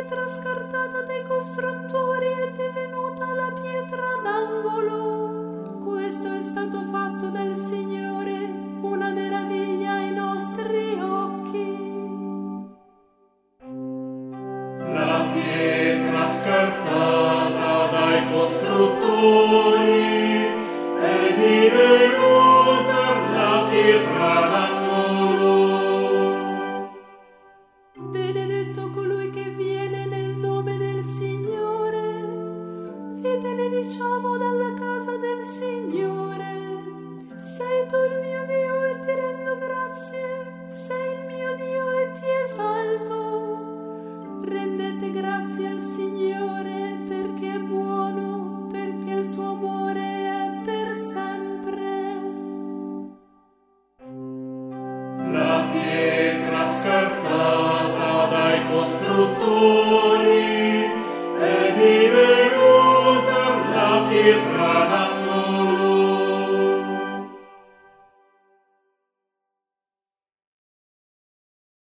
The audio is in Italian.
pietra scartata dai costruttori è divenuta la pietra d'angolo. Questo è stato fatto dal Signore, una meraviglia ai nostri occhi. La pietra scartata dai costruttori è divenuta la pietra d'angolo. Benedetto colui che viene nel nome del Signore. Vi benediciamo dalla casa del Signore. Sei tu il mio Dio e ti rendo grazie. Sei il mio Dio e ti esalto. Rendete grazie al Signore perché è buono, perché il suo amore è per sempre. La pietra scartata dai costruttori è divenuta la pietra